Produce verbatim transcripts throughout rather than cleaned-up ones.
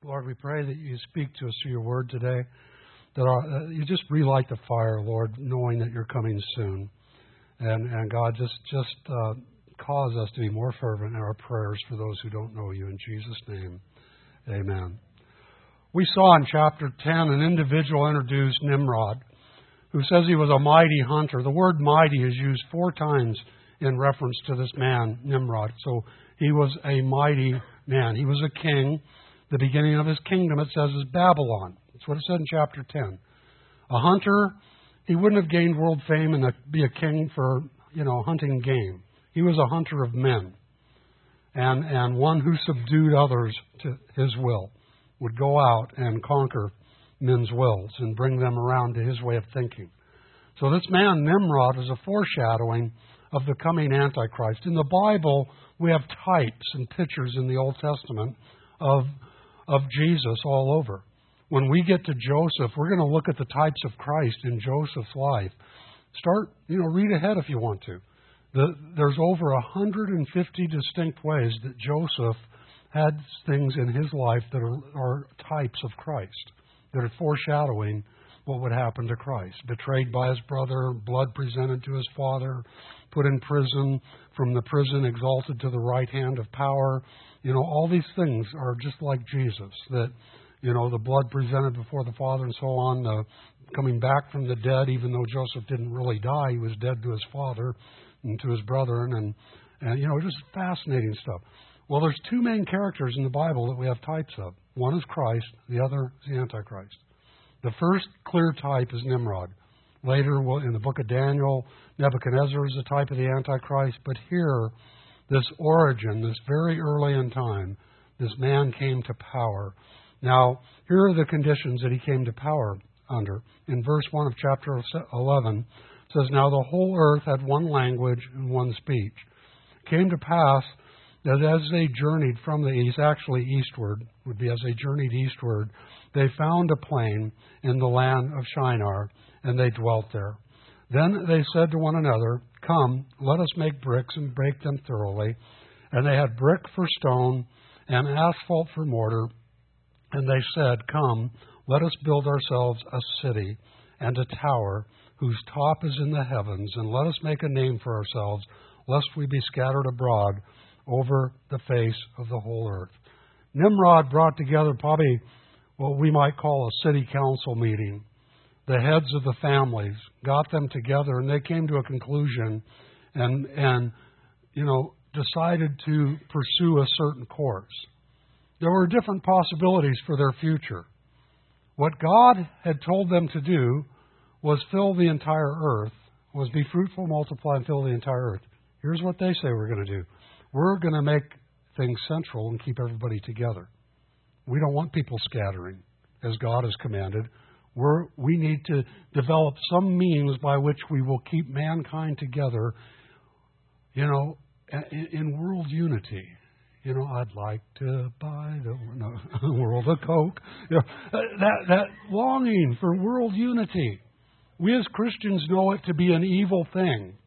Lord, we pray that you speak to us through your word today, that our, uh, you just relight the fire, Lord, knowing that you're coming soon. And, and God, just, just uh, cause us to be more fervent in our prayers for those who don't know you. In Jesus' name, amen. We saw in chapter ten an individual introduced, Nimrod, who says he was a mighty hunter. The word mighty is used four times in reference to this man, Nimrod. So he was a mighty man. He was a king. The beginning of his kingdom, it says, is Babylon. That's what it said in chapter ten. A hunter, he wouldn't have gained world fame and be a king for, you know, hunting game. He was a hunter of men, and and one who subdued others to his will, would go out and conquer men's wills and bring them around to his way of thinking. So this man, Nimrod, is a foreshadowing of the coming Antichrist. In the Bible, we have types and pictures in the Old Testament of of Jesus all over. When we get to Joseph, we're going to look at the types of Christ in Joseph's life. Start, you know, read ahead if you want to. The, there's over one hundred fifty distinct ways that Joseph had things in his life that are, are types of Christ, that are foreshadowing what would happen to Christ. Betrayed by his brother, blood presented to his father, put in prison, from the prison exalted to the right hand of power. You know, all these things are just like Jesus, that, you know, the blood presented before the Father and so on, the coming back from the dead, even though Joseph didn't really die, he was dead to his father and to his brethren, and, and you know, just fascinating stuff. Well, there's two main characters in the Bible that we have types of. One is Christ, the other is the Antichrist. The first clear type is Nimrod. Later, in the book of Daniel, Nebuchadnezzar is a type of the Antichrist, but here, this origin, this very early in time, this man came to power. Now, here are the conditions that he came to power under. In verse one of chapter eleven, it says, "Now the whole earth had one language and one speech. It came to pass that as they journeyed from the east," actually eastward, would be as they journeyed eastward, "they found a plain in the land of Shinar, and they dwelt there. Then they said to one another, 'Come, let us make bricks and break them thoroughly.' And they had brick for stone and asphalt for mortar. And they said, 'Come, let us build ourselves a city and a tower whose top is in the heavens, and let us make a name for ourselves, lest we be scattered abroad over the face of the whole earth.'" Nimrod brought together probably what we might call a city council meeting. The heads of the families got them together, and they came to a conclusion and, and you know, decided to pursue a certain course. There were different possibilities for their future. What God had told them to do was fill the entire earth, was be fruitful, multiply, and fill the entire earth. Here's what they say we're going to do. We're going to make things central and keep everybody together. We don't want people scattering, as God has commanded. We're, we need to develop some means by which we will keep mankind together, you know, in, in world unity. You know, I'd like to buy the no, world of Coke. You know, that, that longing for world unity. We as Christians know it to be an evil thing.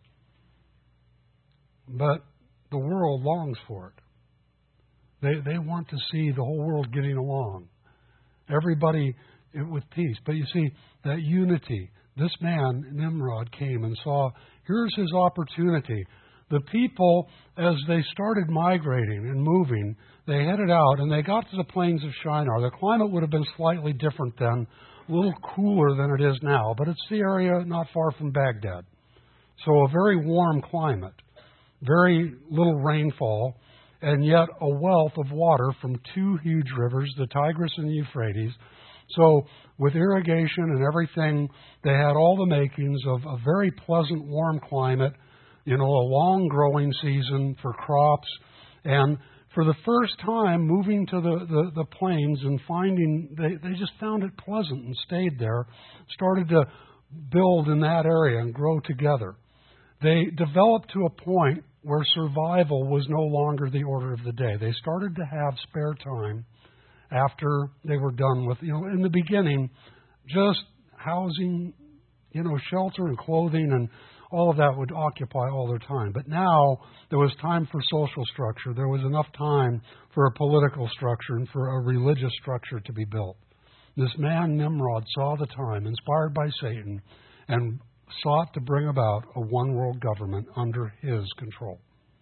But the world longs for it. They, they want to see the whole world getting along. Everybody with peace. But you see, that unity, this man, Nimrod, came and saw, here's his opportunity. The people, as they started migrating and moving, they headed out and they got to the plains of Shinar. The climate would have been slightly different then, a little cooler than it is now, but it's the area not far from Baghdad. So a very warm climate, very little rainfall, and yet a wealth of water from two huge rivers, the Tigris and the Euphrates. So with irrigation and everything, they had all the makings of a very pleasant, warm climate, you know, a long growing season for crops. And for the first time, moving to the, the, the plains and finding, they, they just found it pleasant and stayed there, started to build in that area and grow together. They developed to a point where survival was no longer the order of the day. They started to have spare time after they were done with, you know, in the beginning, just housing, you know, shelter and clothing and all of that would occupy all their time. But now there was time for social structure. There was enough time for a political structure and for a religious structure to be built. This man, Nimrod, saw the time, inspired by Satan, and sought to bring about a one-world government under his control.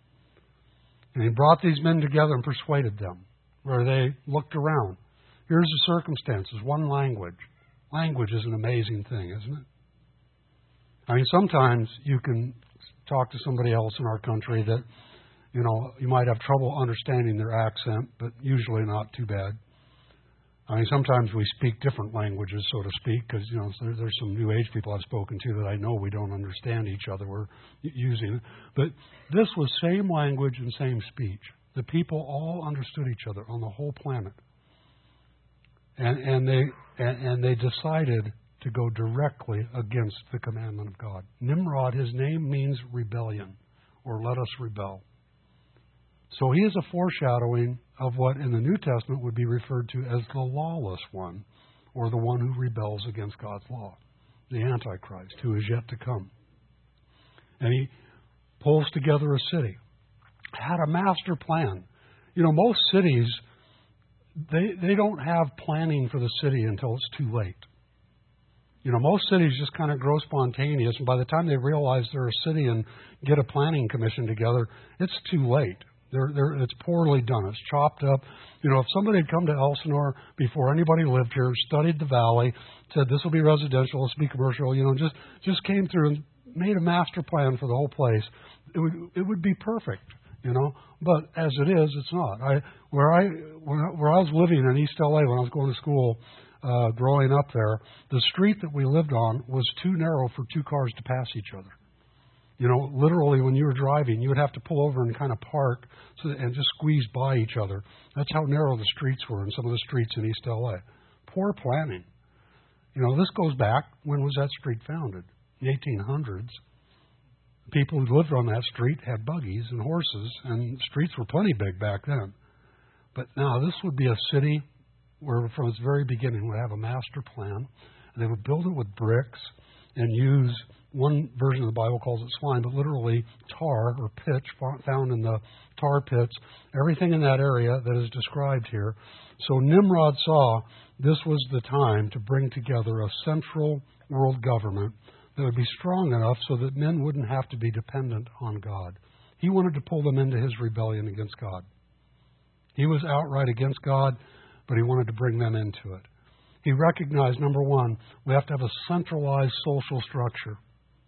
And he brought these men together and persuaded them, where they looked around. Here's the circumstances, one language. Language is an amazing thing, isn't it? I mean, sometimes you can talk to somebody else in our country that, you know, you might have trouble understanding their accent, but usually not too bad. I mean, sometimes we speak different languages, so to speak, because, you know, there, there's some New Age people I've spoken to that I know we don't understand each other. We're using it. But this was same language and same speech. The people all understood each other on the whole planet. And, and they and, and they decided to go directly against the commandment of God. Nimrod, his name means rebellion, or let us rebel. So he is a foreshadowing of what in the New Testament would be referred to as the lawless one, or the one who rebels against God's law, the Antichrist, who is yet to come. And he pulls together a city, had a master plan. You know, most cities, they they don't have planning for the city until it's too late. You know, most cities just kind of grow spontaneous, and by the time they realize they're a city and get a planning commission together, it's too late. They're, they're, it's poorly done. It's chopped up. You know, if somebody had come to Elsinore before anybody lived here, studied the valley, said this will be residential, this will be commercial, you know, just just came through and made a master plan for the whole place, it would it would be perfect, you know. But as it is, it's not. I where I when I, where I was living in East L A when I was going to school, uh, growing up there, the street that we lived on was too narrow for two cars to pass each other. You know, literally when you were driving, you would have to pull over and kind of park so that, and just squeeze by each other. That's how narrow the streets were in some of the streets in East L A. Poor planning. You know, this goes back, when was that street founded? The eighteen hundreds. People who lived on that street had buggies and horses, and streets were plenty big back then. But now this would be a city where from its very beginning would have a master plan, and they would build it with bricks and use, one version of the Bible calls it slime, but literally tar or pitch found in the tar pits, everything in that area that is described here. So Nimrod saw this was the time to bring together a central world government that would be strong enough so that men wouldn't have to be dependent on God. He wanted to pull them into his rebellion against God. He was outright against God, but he wanted to bring them into it. He recognized, number one, we have to have a centralized social structure.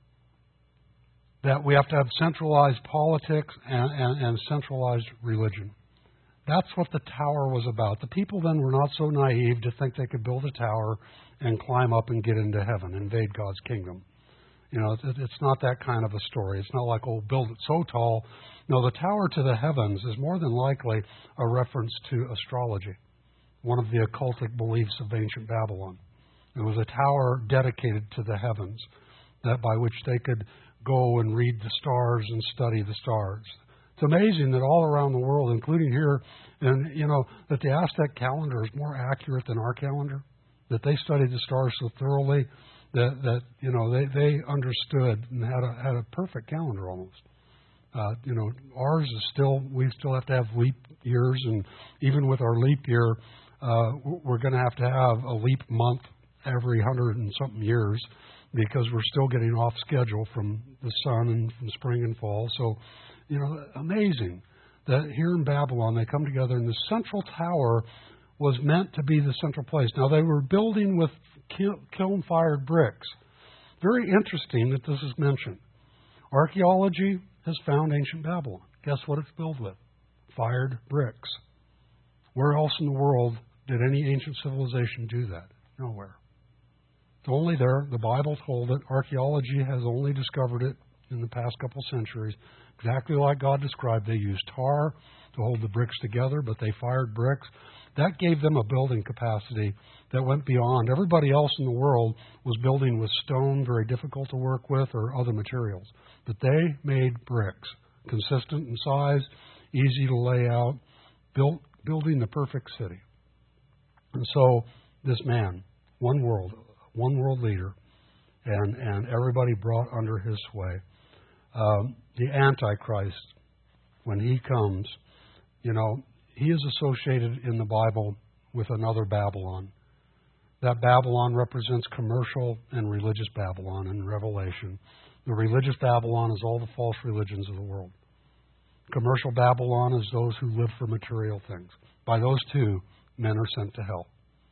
That we have to have centralized politics and, and, and centralized religion. That's what the tower was about. The people then were not so naive to think they could build a tower and climb up and get into heaven, invade God's kingdom. You know, it, it's not that kind of a story. It's not like, oh, build it so tall. No, the tower to the heavens is more than likely a reference to astrology, one of the occultic beliefs of ancient Babylon. It was a tower dedicated to the heavens, that by which they could go and read the stars and study the stars. It's amazing that all around the world, including here, and you know, that the Aztec calendar is more accurate than our calendar, that they studied the stars so thoroughly that, that you know, they, they understood and had a, had a perfect calendar almost. Uh, you know, ours is still, we still have to have leap years, and even with our leap year, uh, we're going to have to have a leap month every hundred and something years, because we're still getting off schedule from the sun and from spring and fall. So, you know, amazing that here in Babylon they come together, and the central tower was meant to be the central place. Now, they were building with kiln-fired bricks. Very interesting that this is mentioned. Archaeology has found ancient Babylon. Guess what it's built with? Fired bricks. Where else in the world did any ancient civilization do that? Nowhere. It's only there. The Bible told it. Archaeology has only discovered it in the past couple centuries. Exactly like God described. They used tar to hold the bricks together, but they fired bricks. That gave them a building capacity that went beyond. Everybody else in the world was building with stone, very difficult to work with, or other materials. But they made bricks, consistent in size, easy to lay out, built, building the perfect city. And so this man, one world, one world leader, and, and everybody brought under his sway. Um, the Antichrist, when he comes, you know, he is associated in the Bible with another Babylon. That Babylon represents commercial and religious Babylon in Revelation. The religious Babylon is all the false religions of the world. Commercial Babylon is those who live for material things. By those two, men are sent to hell.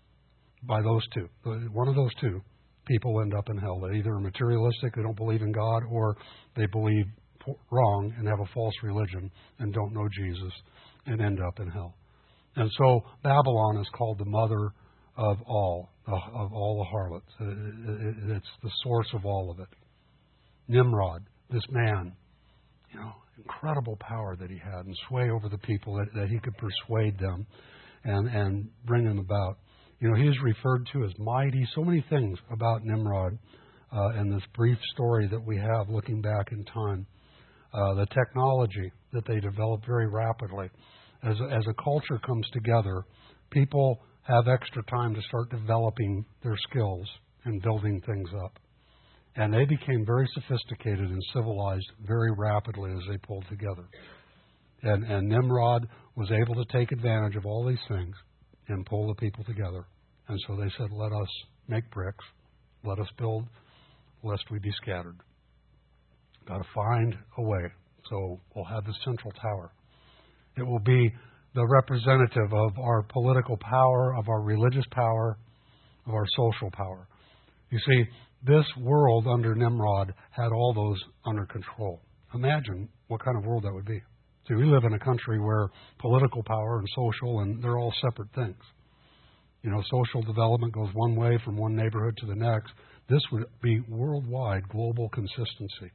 By those two. One of those two, people end up in hell. They either are materialistic, they don't believe in God, or they believe wrong and have a false religion and don't know Jesus and end up in hell. And so Babylon is called the mother of all, of all the harlots. It's the source of all of it. Nimrod, this man, you know, incredible power that he had and sway over the people, that, that he could persuade them and, and bring them about. You know, he is referred to as mighty. So many things about Nimrod uh, in this brief story that we have looking back in time. Uh, the technology that they developed very rapidly. As, as a culture comes together, people have extra time to start developing their skills and building things up. And they became very sophisticated and civilized very rapidly as they pulled together. And, and Nimrod was able to take advantage of all these things and pull the people together. And so they said, let us make bricks, let us build, lest we be scattered. Got to find a way. So we'll have the central tower. It will be the representative of our political power, of our religious power, of our social power. You see, this world under Nimrod had all those under control. Imagine what kind of world that would be. See, we live in a country where political power and social, and they're all separate things. You know, social development goes one way from one neighborhood to the next. This would be worldwide global consistency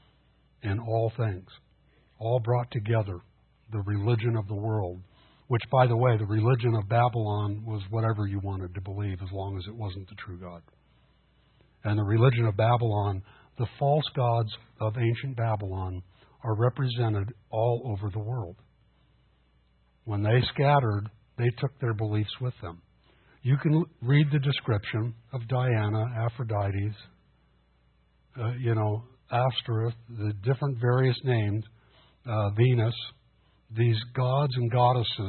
in all things, all brought together, the religion of the world, which, by the way, the religion of Babylon was whatever you wanted to believe as long as it wasn't the true God. And the religion of Babylon, the false gods of ancient Babylon, are represented all over the world. When they scattered, they took their beliefs with them. You can read the description of Diana, Aphrodite, uh, you know, Ashtoreth, the different various names, uh, Venus, these gods and goddesses,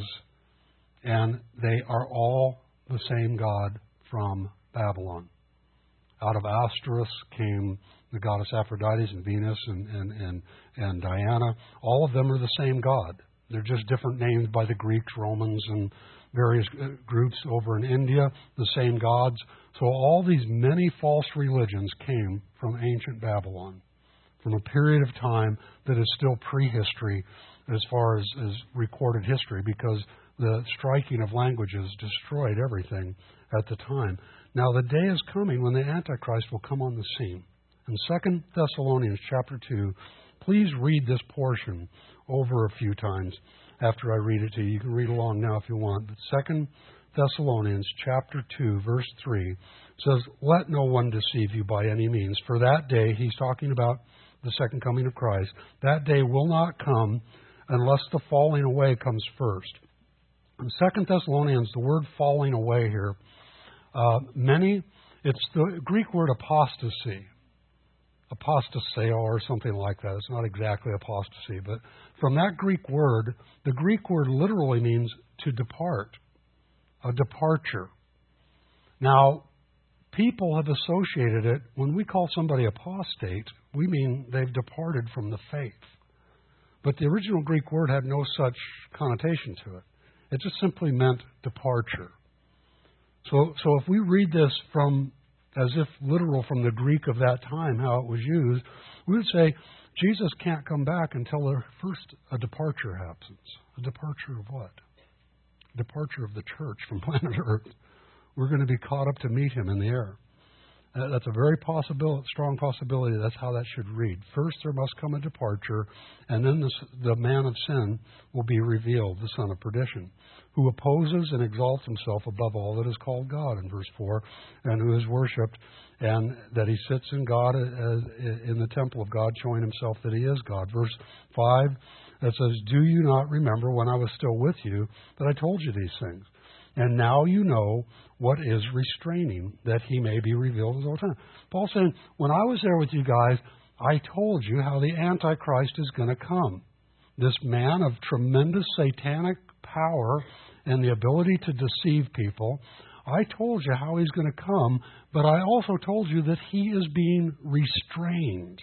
and they are all the same God from Babylon. Out of Ashtoreth came the goddess Aphrodite and Venus and, and, and, and Diana. All of them are the same God. They're just different names by the Greeks, Romans, and various groups over in India, the same gods. So all these many false religions came from ancient Babylon, from a period of time that is still prehistory as far as, as recorded history, because the striking of languages destroyed everything at the time. Now the day is coming when the Antichrist will come on the scene. In Second Thessalonians chapter two, please read this portion over a few times after I read it to you. You can read along now if you want. But Second Thessalonians chapter two, verse three says, "Let no one deceive you by any means, for that day," he's talking about the second coming of Christ, "that day will not come unless the falling away comes first." In Second Thessalonians, the word falling away here, uh, many, it's the Greek word apostasy. Apostaseo or something like that. It's not exactly apostasy, but from that Greek word, the Greek word literally means to depart, a departure. Now, people have associated it, when we call somebody apostate, we mean they've departed from the faith. But the original Greek word had no such connotation to it. It just simply meant departure. So, so if we read this from as if literal from the Greek of that time, how it was used, we would say Jesus can't come back until a, first a departure happens. A departure of what? A departure of the church from planet Earth. We're going to be caught up to meet him in the air. Uh, that's a very possible, strong possibility. That's how that should read. First there must come a departure, and then the, the man of sin will be revealed, the son of perdition, who opposes and exalts himself above all that is called God, in verse four, and who is worshipped, and that he sits in God, as, in the temple of God, showing himself that he is God. Verse five, it says, "Do you not remember when I was still with you that I told you these things? And now you know what is restraining, that he may be revealed as all time." Paul's saying, when I was there with you guys, I told you how the Antichrist is going to come. This man of tremendous satanic power and the ability to deceive people. I told you how he's going to come, but I also told you that he is being restrained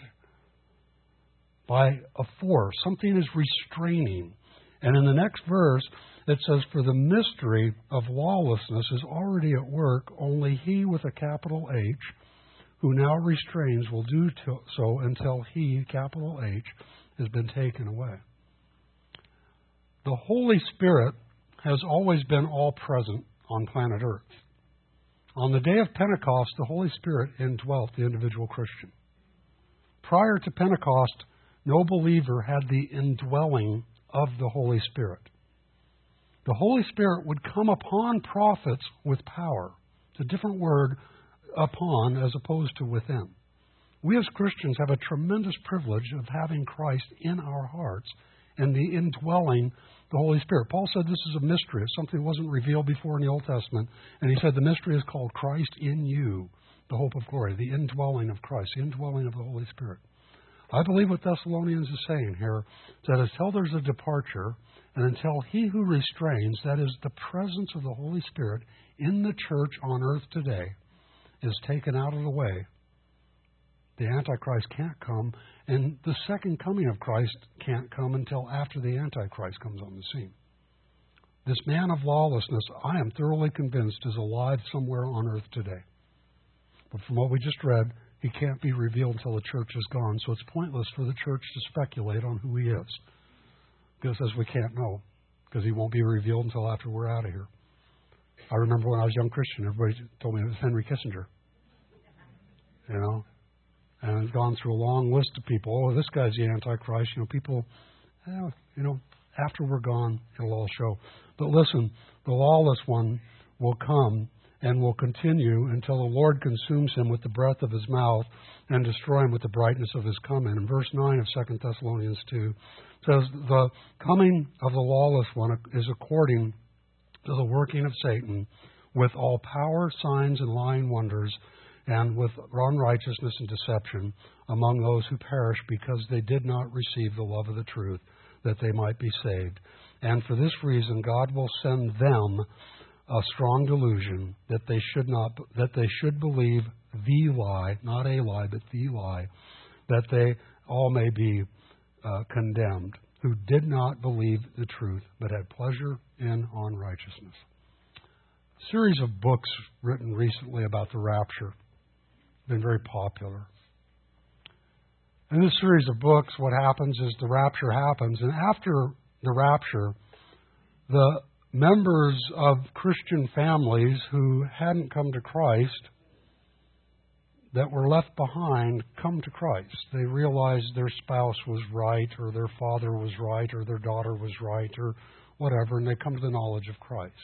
by a force. Something is restraining. And in the next verse, it says, for the mystery of lawlessness is already at work, only he with a capital H, who now restrains, will do to, so until he, capital H, has been taken away. The Holy Spirit has always been all present on planet Earth. On the day of Pentecost, the Holy Spirit indwelt the individual Christian. Prior to Pentecost, no believer had the indwelling of the Holy Spirit. The Holy Spirit would come upon prophets with power. It's a different word, upon, as opposed to within. We as Christians have a tremendous privilege of having Christ in our hearts and the indwelling the Holy Spirit. Paul said this is a mystery. It's something that wasn't revealed before in the Old Testament. And he said the mystery is called Christ in you, the hope of glory, the indwelling of Christ, the indwelling of the Holy Spirit. I believe what Thessalonians is saying here is that until there's a departure and until he who restrains, that is the presence of the Holy Spirit in the church on earth today, is taken out of the way, the Antichrist can't come, and the second coming of Christ can't come until after the Antichrist comes on the scene. This man of lawlessness, I am thoroughly convinced, is alive somewhere on earth today. But from what we just read, he can't be revealed until the church is gone, so it's pointless for the church to speculate on who he is. Because as we can't know, because he won't be revealed until after we're out of here. I remember when I was a young Christian, everybody told me it was Henry Kissinger. You know? And I've gone through a long list of people. Oh, this guy's the Antichrist. You know, people, eh, you know, after we're gone, it'll all show. But listen, the lawless one will come and will continue until the Lord consumes him with the breath of his mouth and destroy him with the brightness of his coming. And verse nine of Second Thessalonians two says, the coming of the lawless one is according to the working of Satan with all power, signs, and lying wonders, and with unrighteousness and deception among those who perish because they did not receive the love of the truth, that they might be saved. And for this reason, God will send them a strong delusion that they should not, that they should believe the lie, not a lie, but the lie, that they all may be uh, condemned, who did not believe the truth, but had pleasure in unrighteousness. A series of books written recently about the rapture been very popular. In this series of books, what happens is the rapture happens, and after the rapture, the members of Christian families who hadn't come to Christ, that were left behind, come to Christ. They realize their spouse was right, or their father was right, or their daughter was right, or whatever, and they come to the knowledge of Christ.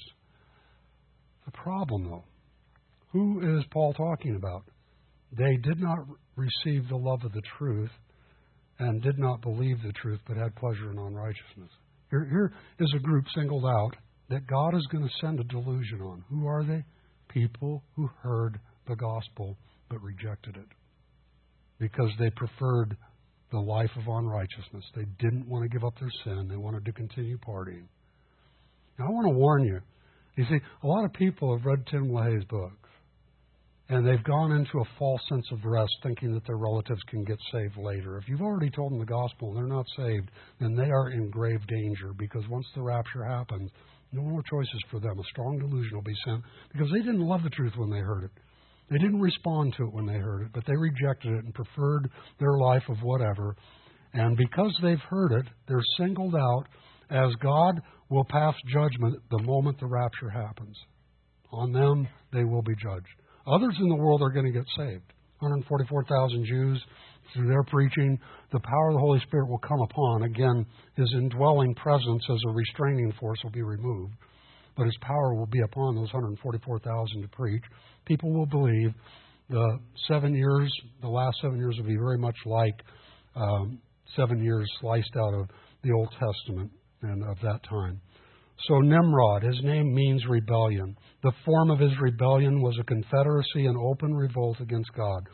The problem, though, who is Paul talking about? They did not receive the love of the truth and did not believe the truth, but had pleasure in unrighteousness. Here, here is a group singled out that God is going to send a delusion on. Who are they? People who heard the gospel but rejected it because they preferred the life of unrighteousness. They didn't want to give up their sin. They wanted to continue partying. Now, I want to warn you. You see, a lot of people have read Tim LaHaye's books, and they've gone into a false sense of rest, thinking that their relatives can get saved later. If you've already told them the gospel and they're not saved, then they are in grave danger, because once the rapture happens, no more choices for them. A strong delusion will be sent, because they didn't love the truth when they heard it. They didn't respond to it when they heard it, but they rejected it and preferred their life of whatever. And because they've heard it, they're singled out as God will pass judgment the moment the rapture happens. On them, they will be judged. Others in the world are going to get saved. one hundred forty-four thousand Jews, through their preaching, the power of the Holy Spirit will come upon. Again, His indwelling presence as a restraining force will be removed, but His power will be upon those one hundred forty-four thousand to preach. People will believe. The seven years, the last seven years will be very much like um, seven years sliced out of the Old Testament and of that time. So Nimrod, his name means rebellion. The form of his rebellion was a confederacy and open revolt against God.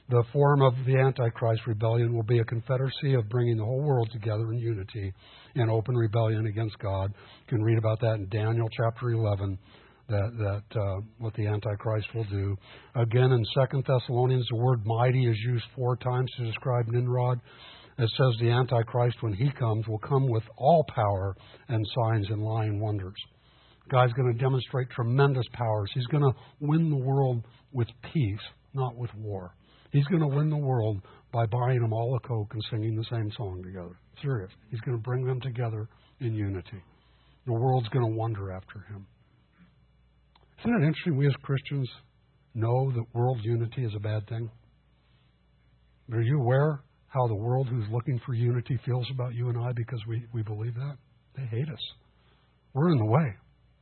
The form of the Antichrist rebellion will be a confederacy of bringing the whole world together in unity in open rebellion against God. You can read about that in Daniel chapter eleven, that, that uh, what the Antichrist will do. Again, in Second Thessalonians, the word mighty is used four times to describe Nimrod. It says the Antichrist, when he comes, will come with all power and signs and lying wonders. God's going to demonstrate tremendous powers. He's going to win the world with peace, not with war. He's going to win the world by buying them all a Coke and singing the same song together. Serious. He's going to bring them together in unity. The world's going to wonder after him. Isn't it interesting we as Christians know that world unity is a bad thing? Are you aware how the world who's looking for unity feels about you and I because we, we believe that? They hate us. We're in the way.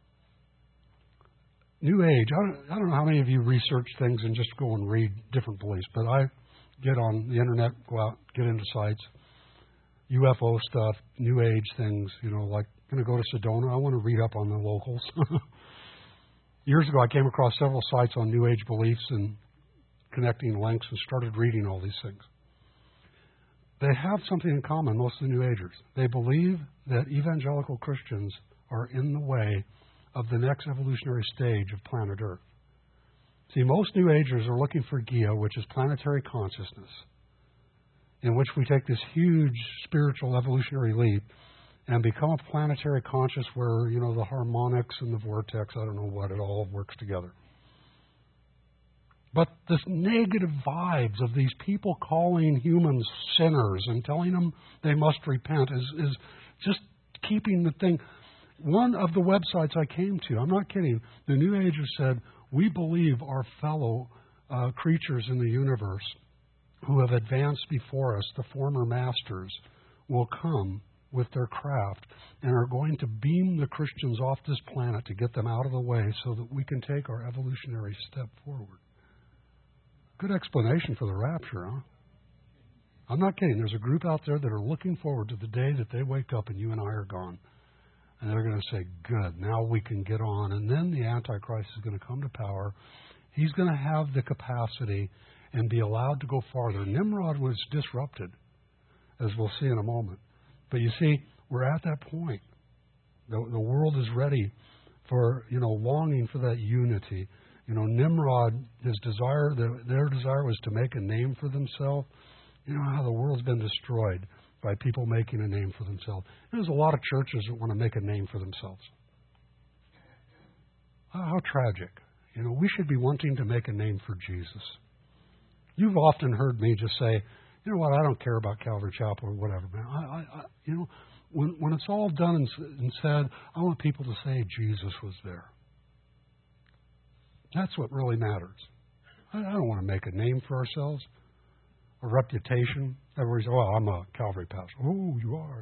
New Age, I don't, I don't know how many of you research things and just go and read different beliefs, but I get on the internet, go out, get into sites, U F O stuff, New Age things, you know, like, going to go to Sedona, I want to read up on the locals. Years ago, I came across several sites on New Age beliefs and connecting links and started reading all these things. They have something in common, most of the New Agers. They believe that evangelical Christians are in the way of the next evolutionary stage of planet Earth. See, most New Agers are looking for Gaia, which is planetary consciousness, in which we take this huge spiritual evolutionary leap and become a planetary conscious where, you know, the harmonics and the vortex, I don't know what, it all works together. But this negative vibes of these people calling humans sinners and telling them they must repent is, is just keeping the thing. One of the websites I came to, I'm not kidding, the New Agers said, we believe our fellow uh, creatures in the universe who have advanced before us, the former masters, will come with their craft and are going to beam the Christians off this planet to get them out of the way so that we can take our evolutionary step forward. Good explanation for the rapture, huh? I'm not kidding. There's a group out there that are looking forward to the day that they wake up and you and I are gone. And they're going to say, good, now we can get on. And then the Antichrist is going to come to power. He's going to have the capacity and be allowed to go farther. Nimrod was disrupted, as we'll see in a moment. But you see, we're at that point. The, the world is ready for, you know, longing for that unity. You know, Nimrod, his desire, the, their desire was to make a name for themselves. You know how the world's been destroyed by people making a name for themselves. There's a lot of churches that want to make a name for themselves. How, how tragic. You know, we should be wanting to make a name for Jesus. You've often heard me just say, you know what, I don't care about Calvary Chapel or whatever, man. I, I, I, you know, when, when it's all done and, and said, I want people to say Jesus was there. That's what really matters. I, I don't want to make a name for ourselves, a reputation. Everybody's, oh, I'm a Calvary pastor. Oh, you are.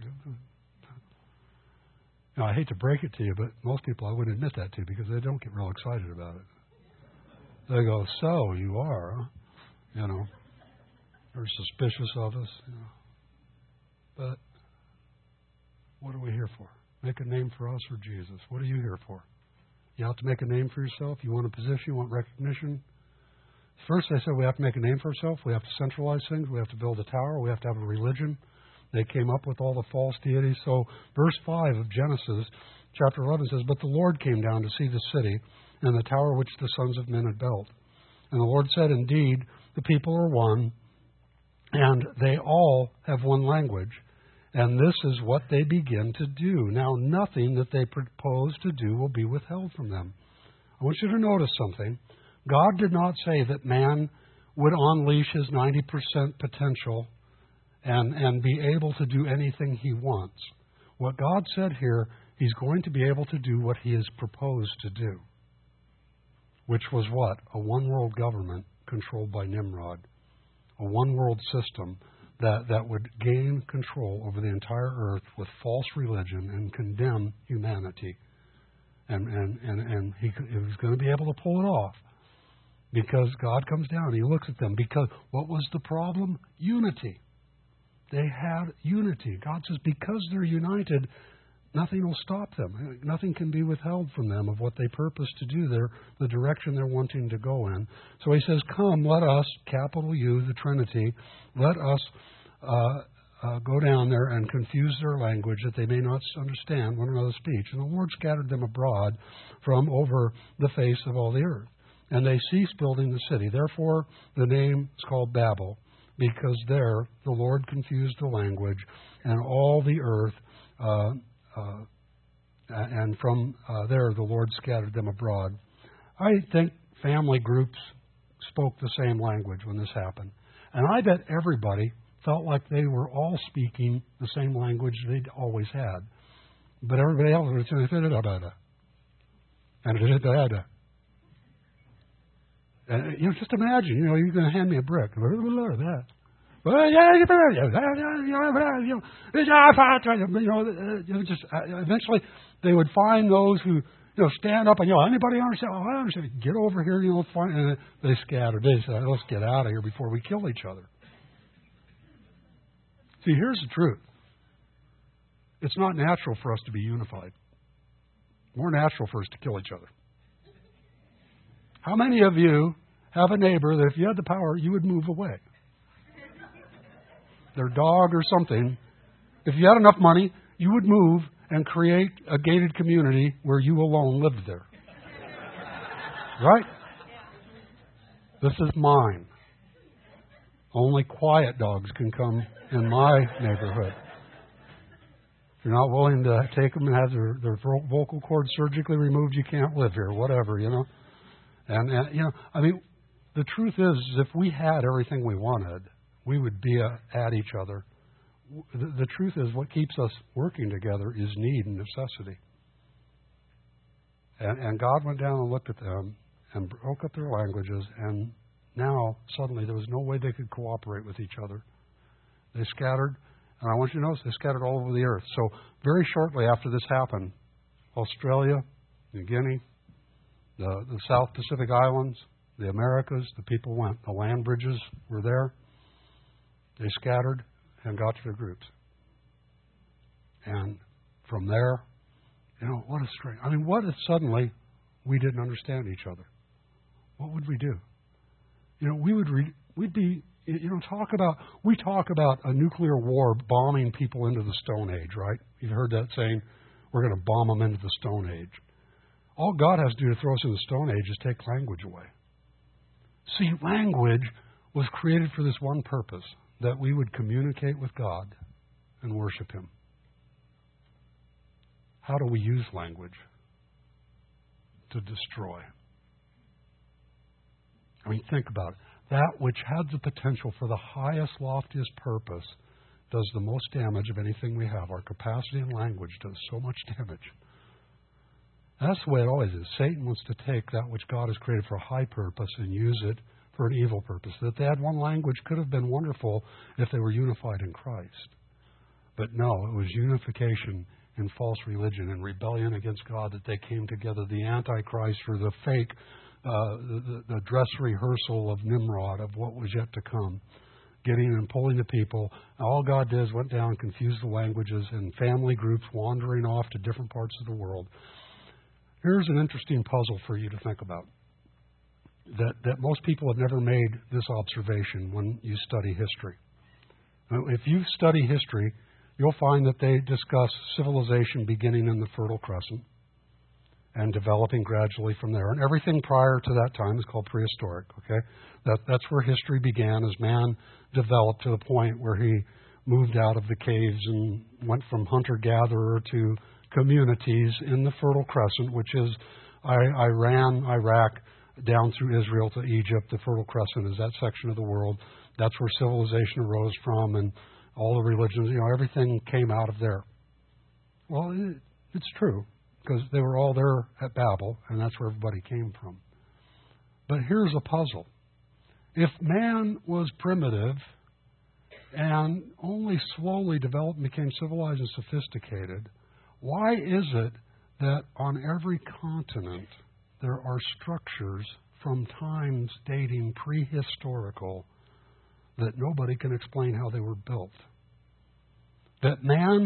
Now, I hate to break it to you, but most people I wouldn't admit that to because they don't get real excited about it. They go, so you are, huh? You know. They're suspicious of us. You know. But what are we here for? Make a name for us or Jesus? What are you here for? You have to make a name for yourself? You want a position? You want recognition? First, they said we have to make a name for ourselves. We have to centralize things. We have to build a tower. We have to have a religion. They came up with all the false deities. So verse five of Genesis chapter eleven says, but the Lord came down to see the city and the tower which the sons of men had built. And the Lord said, indeed, the people are one, and they all have one language. And this is what they begin to do. Now, nothing that they propose to do will be withheld from them. I want you to notice something. God did not say that man would unleash his ninety percent potential and, and be able to do anything he wants. What God said here, he's going to be able to do what he has proposed to do, which was what? A one-world government controlled by Nimrod, a one-world system that, that would gain control over the entire earth with false religion and condemn humanity. And, and, and, and he, he was going to be able to pull it off because God comes down and he looks at them. Because what was the problem? Unity. They had unity. God says because they're united, nothing will stop them. Nothing can be withheld from them of what they purpose to do there, the direction they're wanting to go in. So he says, come, let us, capital U, the Trinity, let us uh, uh, go down there and confuse their language that they may not understand one another's speech. And the Lord scattered them abroad from over the face of all the earth. And they ceased building the city. Therefore, the name is called Babel, because there the Lord confused the language, and all the earth, uh, uh, and from uh, there the Lord scattered them abroad. I think family groups spoke the same language when this happened. And I bet everybody felt like they were all speaking the same language they'd always had. But everybody else was saying, and And, you know, just imagine, you know, you're going to hand me a brick. That. Well, yeah, you know, just uh, eventually they would find those who, you know, stand up and, you know, anybody understand? Oh, I understand. Get over here, you know, find, and they scattered. They said, let's get out of here before we kill each other. See, here's the truth. It's not natural for us to be unified. More natural for us to kill each other. How many of you have a neighbor that if you had the power, you would move away? Their dog or something. If you had enough money, you would move and create a gated community where you alone lived there. Right? This is mine. Only quiet dogs can come in my neighborhood. If you're not willing to take them and have their, their vocal cords surgically removed, you can't live here, whatever, you know. And, and, you know, I mean, the truth is, if we had everything we wanted, we would be uh, at each other. The, the truth is, what keeps us working together is need and necessity. And, and God went down and looked at them and broke up their languages, and now, suddenly, there was no way they could cooperate with each other. They scattered, and I want you to notice, they scattered all over the earth. So, very shortly after this happened, Australia, New Guinea, The, the South Pacific Islands, the Americas, the people went. The land bridges were there. They scattered and got to their groups. And from there, you know, what a strange. I mean, what if suddenly we didn't understand each other? What would we do? You know, we would re, we'd be, you know, talk about, we talk about a nuclear war bombing people into the Stone Age, right? You've heard that saying, we're going to bomb them into the Stone Age. All God has to do to throw us in the Stone Age is take language away. See, language was created for this one purpose, that we would communicate with God and worship Him. How do we use language? To destroy. I mean, think about it. That which had the potential for the highest, loftiest purpose does the most damage of anything we have. Our capacity in language does so much damage. That's the way it always is. Satan wants to take that which God has created for a high purpose and use it for an evil purpose. That they had one language could have been wonderful if they were unified in Christ. But no, it was unification in false religion and rebellion against God that they came together. The Antichrist, or the fake, uh, the, the dress rehearsal of Nimrod, of what was yet to come. Getting and pulling the people. All God did is went down and confused the languages, and family groups wandering off to different parts of the world. Here's an interesting puzzle for you to think about. That, that most people have never made this observation when you study history. Now, if you study history, you'll find that they discuss civilization beginning in the Fertile Crescent and developing gradually from there. And everything prior to that time is called prehistoric. Okay, that, that's where history began as man developed to the point where he moved out of the caves and went from hunter-gatherer to communities in the Fertile Crescent, which is Iran, Iraq, down through Israel to Egypt. The Fertile Crescent is that section of the world. That's where civilization arose from, and all the religions, you know, everything came out of there. Well, it, it's true, because they were all there at Babel, and that's where everybody came from. But here's a puzzle. If man was primitive and only slowly developed and became civilized and sophisticated, why is it that on every continent there are structures from times dating prehistorical that nobody can explain how they were built? That man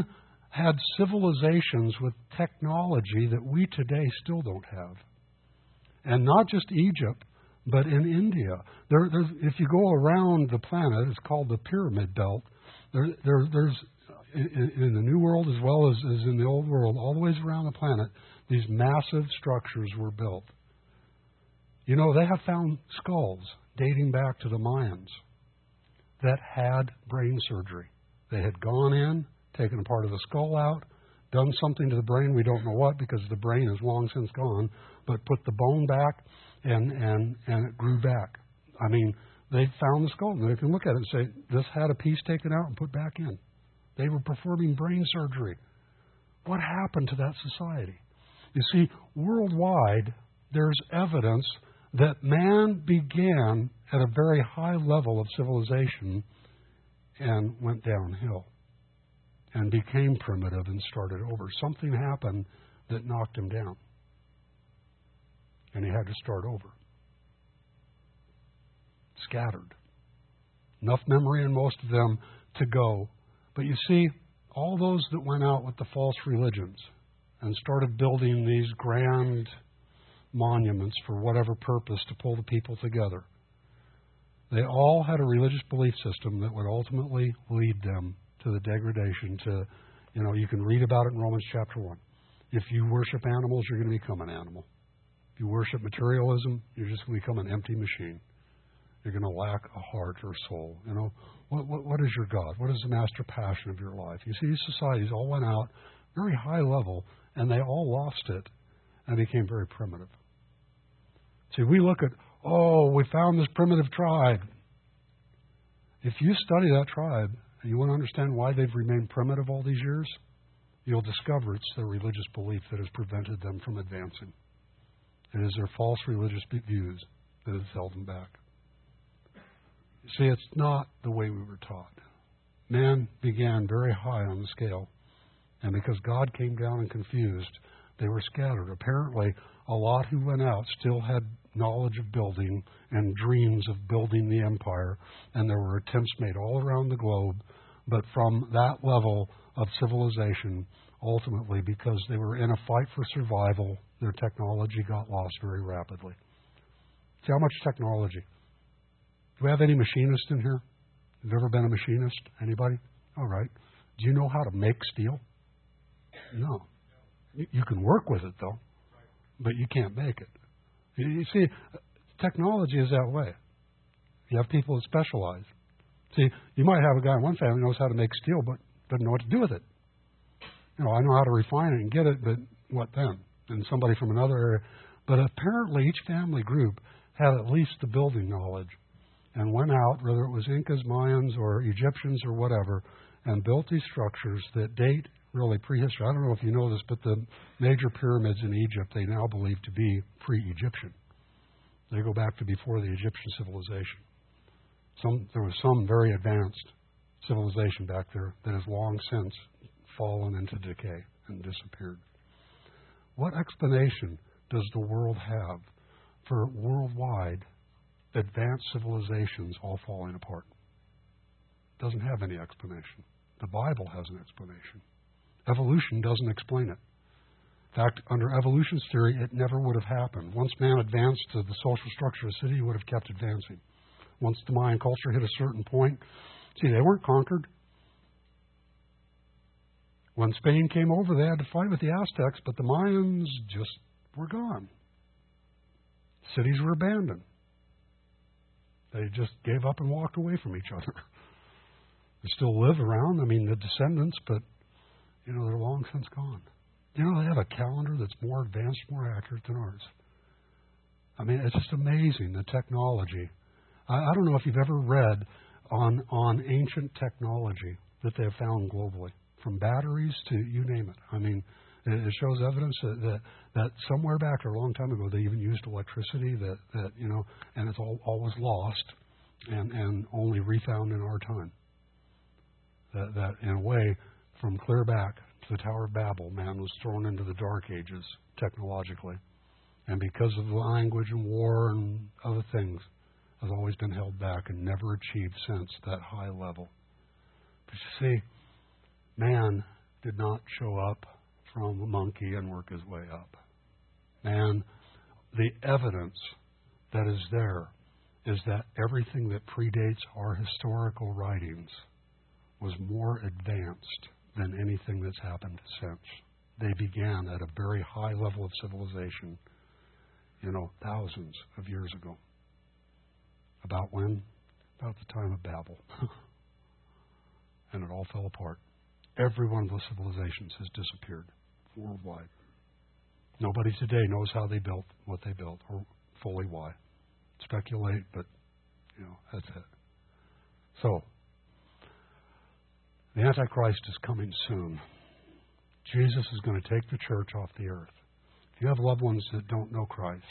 had civilizations with technology that we today still don't have. And not just Egypt, but in India. There, there's, if you go around the planet, it's called the Pyramid Belt. There, there, there's, in, in the New World as well as, as in the Old World, all the ways around the planet, these massive structures were built. You know, they have found skulls dating back to the Mayans that had brain surgery. They had gone in, taken a part of the skull out, done something to the brain, we don't know what, because the brain is long since gone, but put the bone back, and, and, and it grew back. I mean, they found the skull, and they can look at it and say, this had a piece taken out and put back in. They were performing brain surgery. What happened to that society? You see, worldwide, there's evidence that man began at a very high level of civilization and went downhill and became primitive and started over. Something happened that knocked him down, and he had to start over. Scattered. Enough memory in most of them to go. But you see, all those that went out with the false religions and started building these grand monuments for whatever purpose to pull the people together, they all had a religious belief system that would ultimately lead them to the degradation to, you know, you can read about it in Romans chapter one. If you worship animals, you're going to become an animal. If you worship materialism, you're just going to become an empty machine. You're going to lack a heart or soul. You know, what, what, what is your God? What is the master passion of your life? You see, these societies all went out very high level, and they all lost it and became very primitive. See, we look at, oh, we found this primitive tribe. If you study that tribe and you want to understand why they've remained primitive all these years, you'll discover it's their religious belief that has prevented them from advancing. It is their false religious views that has held them back. See, it's not the way we were taught. Man began very high on the scale, and because God came down and confused, they were scattered. Apparently, a lot who went out still had knowledge of building and dreams of building the empire, and there were attempts made all around the globe, but from that level of civilization, ultimately, because they were in a fight for survival, their technology got lost very rapidly. See how much technology? Do we have any machinists in here? Have you ever been a machinist? Anybody? All right. Do you know how to make steel? No. You can work with it, though, but you can't make it. You see, technology is that way. You have people that specialize. See, you might have a guy in one family who knows how to make steel, but doesn't know what to do with it. You know, I know how to refine it and get it, but what then? And somebody from another area. But apparently each family group had at least the building knowledge and went out, whether it was Incas, Mayans, or Egyptians or whatever, and built these structures that date really prehistory. I don't know if you know this, but the major pyramids in Egypt, they now believe to be pre-Egyptian. They go back to before the Egyptian civilization. Some, there was some very advanced civilization back there that has long since fallen into decay and disappeared. What explanation does the world have for worldwide advanced civilizations all falling apart? It doesn't have any explanation. The Bible has an explanation. Evolution doesn't explain it. In fact, under evolution's theory, it never would have happened. Once man advanced to the social structure of the city, he would have kept advancing. Once the Mayan culture hit a certain point, see, they weren't conquered. When Spain came over, they had to fight with the Aztecs, but the Mayans just were gone. Cities were abandoned. They just gave up and walked away from each other. They still live around, I mean, the descendants, but, you know, they're long since gone. You know, they have a calendar that's more advanced, more accurate than ours. I mean, it's just amazing, the technology. I, I don't know if you've ever read on, on ancient technology that they have found globally, from batteries to you name it. I mean, it, it shows evidence that, that, that somewhere back there a long time ago, they even used electricity that, that you know, and it's all, always lost and, and only refound in our time. That, that, in a way, from clear back to the Tower of Babel, man was thrown into the Dark Ages technologically. And because of the language and war and other things, has always been held back and never achieved since that high level. But you see, man did not show up from a monkey and work his way up. And the evidence that is there is that everything that predates our historical writings was more advanced than anything that's happened since. They began at a very high level of civilization, you know, thousands of years ago. About when? About the time of Babel. And it all fell apart. Every one of those civilizations has disappeared worldwide. Nobody today knows how they built what they built or fully why. Speculate, but, you know, that's it. So, the Antichrist is coming soon. Jesus is going to take the church off the earth. If you have loved ones that don't know Christ,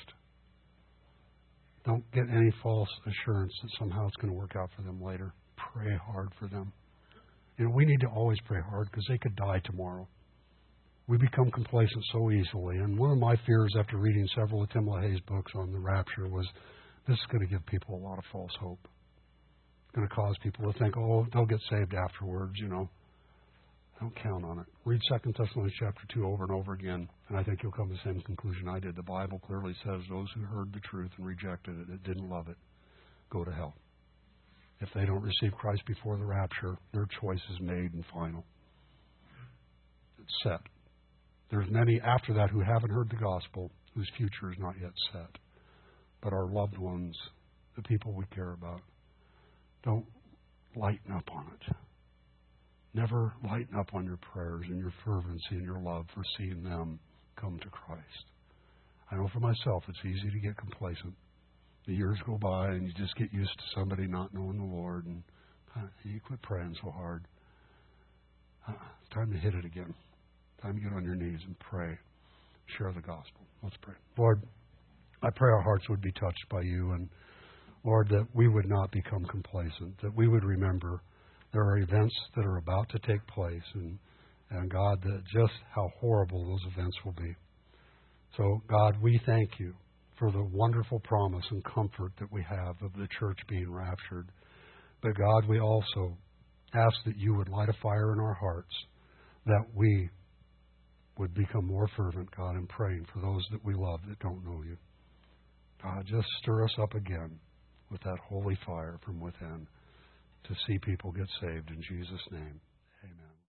don't get any false assurance that somehow it's going to work out for them later. Pray hard for them. You know, we need to always pray hard because they could die tomorrow. We become complacent so easily. And one of my fears after reading several of Tim LaHaye's books on the rapture was this is going to give people a lot of false hope. It's going to cause people to think, oh, they'll get saved afterwards, you know. Don't count on it. Read Second Thessalonians chapter two over and over again, and I think you'll come to the same conclusion I did. The Bible clearly says those who heard the truth and rejected it, that didn't love it, go to hell. If they don't receive Christ before the rapture, their choice is made and final. It's set. There's many after that who haven't heard the gospel, whose future is not yet set. But our loved ones, the people we care about, don't lighten up on it. Never lighten up on your prayers and your fervency and your love for seeing them come to Christ. I know for myself it's easy to get complacent. The years go by and you just get used to somebody not knowing the Lord, and uh, you quit praying so hard. Uh, it's time to hit it again. Time to get on your knees and pray. Share the gospel. Let's pray. Lord, I pray our hearts would be touched by you, and Lord, that we would not become complacent, that we would remember there are events that are about to take place, and, and God, that just how horrible those events will be. So, God, we thank you for the wonderful promise and comfort that we have of the church being raptured. But, God, we also ask that you would light a fire in our hearts, that we would become more fervent, God, in praying for those that we love that don't know you. God, just stir us up again with that holy fire from within to see people get saved in Jesus' name.